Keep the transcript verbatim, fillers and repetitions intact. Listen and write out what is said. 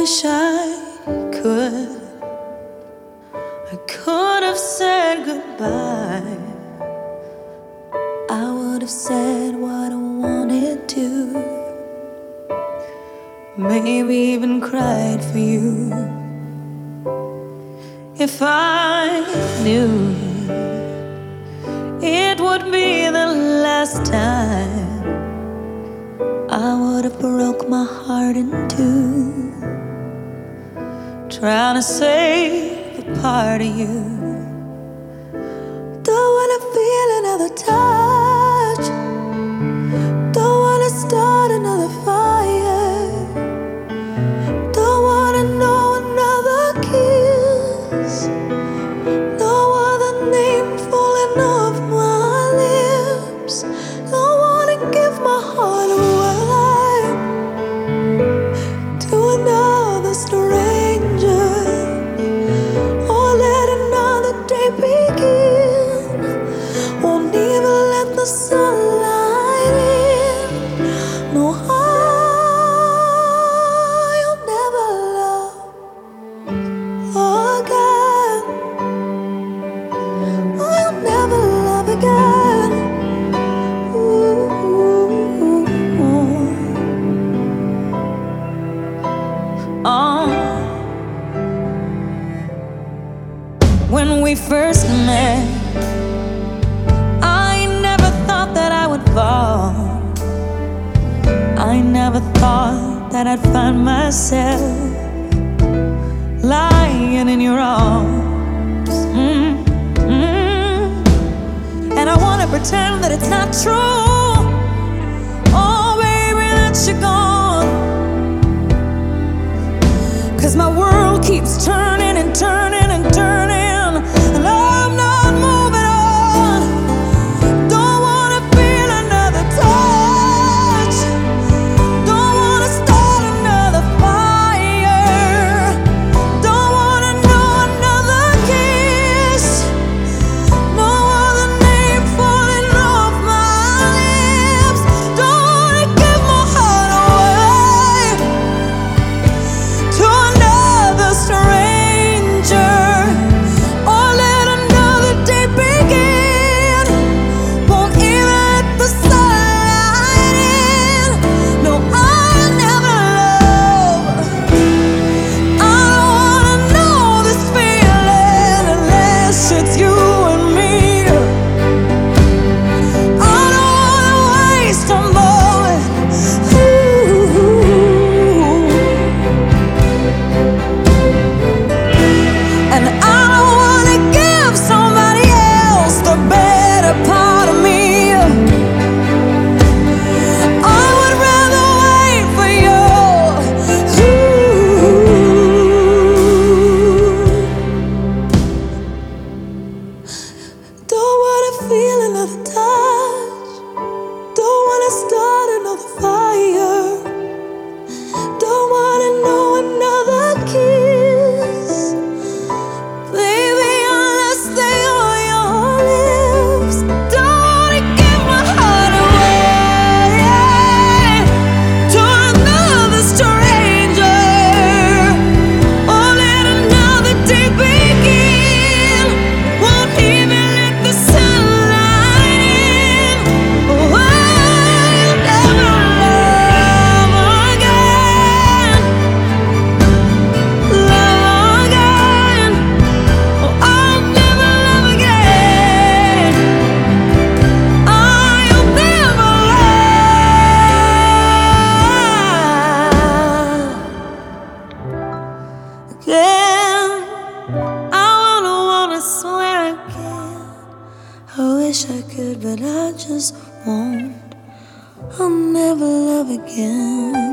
wish I could. I could have said goodbye. I would have said what I wanted to. Maybe even cried for you. If I knew it would be the last time, I would have broke my heart in two, trying to save a part of you. Don't wanna feel another touch, don't wanna start another fire, don't wanna know another kiss, no other name falling off my lips. Don't wanna give my heart away to another stranger, or let another day begin. Won't even let the sunlight in. No, I'll never love again. I'll never love again. Ooh. Oh. When we first met, I never thought that I would fall. I never thought that I'd find myself lying in your arms. Mm-hmm. And I wanna pretend that it's not true. Oh, baby, that you're gone. 'Cause my world keeps turning and turning and turning, and I'm not moving on. Don't wanna feel another touch, don't wanna start another fire, don't wanna know another kiss, no other name falling off my lips. Don't wanna give my heart away to another stranger, or let another day begin. Won't even let the sunlight in. No, I'll never love. I don't wanna know this feeling unless it's you and me. I don't wanna waste a moment. Ooh. And I don't wanna give somebody else the better part of me. I would rather wait for you. Ooh. Don't wanna feel another touch, don't wanna start another fire, don't wanna know another kiss, baby, unless they are your lips. Don't wanna give my heart away to another stranger, or let another day begin. Won't even let the sunlight in. Oh, I'll never love again, love again. Oh, I'll never love again. I'll never love again. I wanna, wanna swear again. I wish I could, but I just won't. I'll never love again.